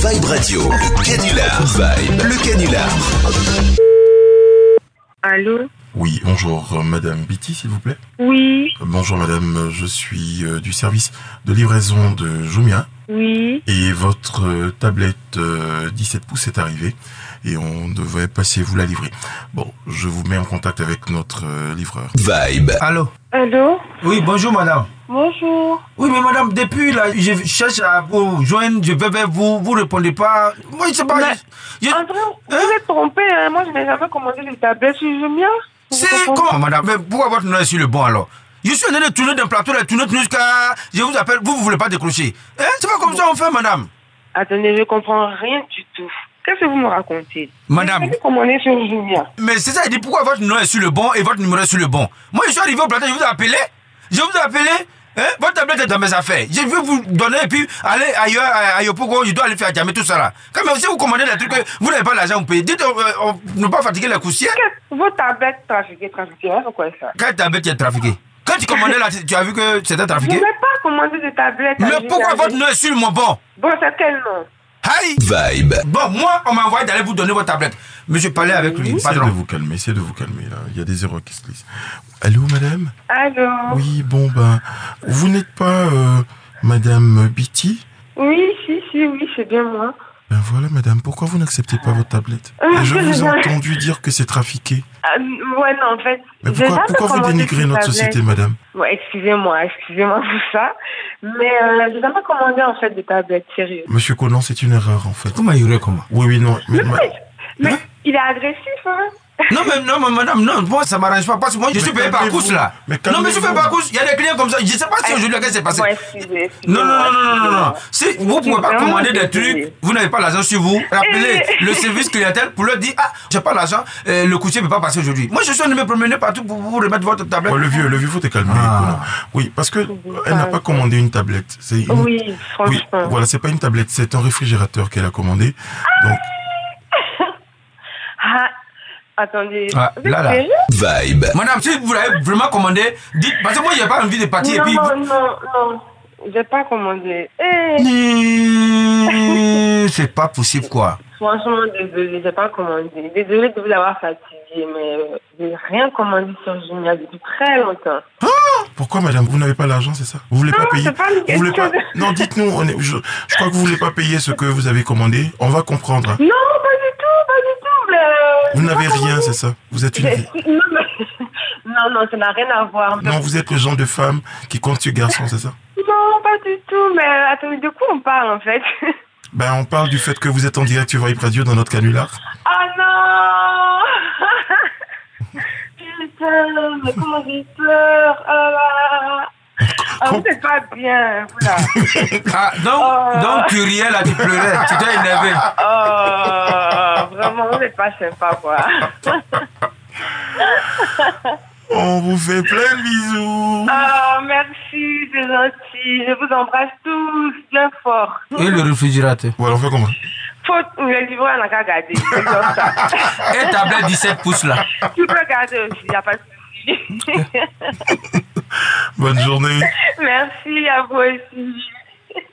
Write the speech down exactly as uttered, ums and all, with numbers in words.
Vibe Radio, le canular. Vibe, le canular. Allô? Oui, bonjour, euh, Madame Bitty, s'il vous plaît. Oui. Euh, bonjour, Madame, je suis euh, du service de livraison de Jumia. Oui. Et votre euh, tablette euh, dix-sept pouces est arrivée et on devait passer vous la livrer. Bon, je vous mets en contact avec notre euh, livreur. Vibe. Allô? Allô? Oui, bonjour madame. Bonjour. Oui, mais madame, depuis là, je cherche à vous joindre, je vais vers vous, vous répondez pas. Moi, je sais pas. Mais, je- je- André, vous Hein? êtes trompé, hein? Moi, je n'ai jamais commandé les tablettes sur Jumia. Vous C'est comprenez? comment madame? Mais pourquoi votre nom est sur le bon alors? Je suis en train de tourner d'un plateau, là, tourner, tourner jusqu'à. Je vous appelle, vous, vous voulez pas décrocher. Hein? C'est pas comme ça on fait, madame. Attendez, je comprends rien du tout. Qu'est-ce que vous me racontez? Madame. Vous avez commandé sur Jumia. Mais c'est ça, il dit pourquoi votre nom est sur le bon et votre numéro est sur le bon. Moi, je suis arrivé au plateau, je vous ai appelé. Je vous ai appelé. Hein? Votre tablette est dans mes affaires. Je vais vous donner et puis aller ailleurs, à Yopougo, je dois aller faire jamais tout ça là. Quand même, si vous commandez des trucs, vous n'avez pas l'argent, vous payez. Dites, euh, on, ne pas fatiguer les coussières. Qu'est-ce- Vos tablettes trafiquées, trafiquées, hein, c'est quoi ça? Quelle tablette est trafiquée? Quand tu commandais là, tu as vu que c'était Je trafiqué? n'ai pas commandé de tablettes. à Mais Jumia. pourquoi votre nom est sur mon bon? Bon, c'est quel nom? Aïe! Vibe. Bon, moi, on m'a envoyé d'aller vous donner votre tablette. Mais je parlais avec lui. Essayez de Pardon. vous calmer, essayez de vous calmer là. Il y a des erreurs qui se lisent. Allô, Madame? Allô? Oui, bon ben, vous n'êtes pas euh, Madame Bitty? Oui, si, si, oui, c'est bien moi. Ben voilà, Madame. Pourquoi vous n'acceptez pas votre tablette? Et je vous ai entendu dire que c'est trafiqué. Ah, ouais, non, en fait. Mais j'ai pourquoi, jamais pourquoi vous commandé dénigrez sur notre tablette. société, Madame? Ouais, excusez-moi, excusez-moi pour ça. Mais euh, j'ai jamais commandé en fait des tablettes, sérieux. Monsieur Conan, c'est une erreur en fait. Comment il y aurait comment? Oui, oui, non. Mais, ma- Mais il est agressif, hein? Non, mais non, mais madame, non, moi ça m'arrange pas parce que moi je suis payé par calmez-vous. course là. Mais non, mais je suis payé calmez-vous. par course. Il y a des clients comme ça. Je sais pas si aujourd'hui, qu'est-ce qui s'est passé. Ouais, excusez, excusez Non, non, non, non, non, non, non. Si vous pouvez pas commander des trucs, vous n'avez pas l'argent sur vous, appelez Eh. le service clientèle pour leur dire, ah, j'ai pas l'argent, euh, le courtier peut pas passer aujourd'hui. Moi, je suis en train de me promener partout pour vous remettre votre tablette. Oh, le vieux, le vieux, faut te calmer. Ah. Conan. Oui, parce que elle n'a pas commandé une tablette. C'est une... Oui, Oui, franchement. voilà, c'est pas une tablette, c'est un réfrigérateur qu'elle a commandé. Donc, Ah, attendez. Ah, Vous êtes là, là. sérieux? Vibe. Madame, si vous l'avez vraiment commandé, dites, parce que moi, j'ai pas envie de partir et Non, puis. non, non, non. J'ai pas commandé. Eh, Mmh, c'est pas possible, quoi. franchement, désolé, j'ai pas commandé. Désolé de vous avoir fatigué, mais euh, j'ai rien commandé sur Jumia depuis très longtemps. pourquoi, Madame, vous n'avez pas l'argent, c'est ça? Vous voulez Non, pas payer? c'est pas une Vous voulez pas... question de- Non, dites-nous. on est- Je... je crois que vous voulez pas payer ce que vous avez commandé. On va comprendre. Non, pas du tout, pas du tout. Mais, euh, Vous j'ai n'avez pas rien, commandé. c'est ça? Vous êtes une. J'ai- Non, mais... non, non, ça n'a rien à voir. Non, vous êtes le genre de femme qui compte sur garçon, c'est ça? Non, pas du tout. Mais attendez, de quoi on parle en fait? Ben, on parle du fait que vous êtes en direct sur Vibe Radio dans notre canular. Oh non! Putain, mais comment j'ai peur! Oh là là! Ah, vous n'êtes pas bien, voilà. Ah, donc, Oh. donc tu riais là, tu pleurais, tu t'es énervé. Oh, vraiment, vous n'êtes pas sympa, quoi. On vous fait plein de bisous. Ah, merci, c'est gentil. Je vous embrasse tous bien fort. Et le réfrigérateur. Voilà, on fait comment? Faut le livrer, on n'a qu'à garder. C'est comme ça. Et tablette dix-sept pouces là. Tu peux garder aussi, il n'y a pas de souci. Bonne journée. Merci à vous aussi.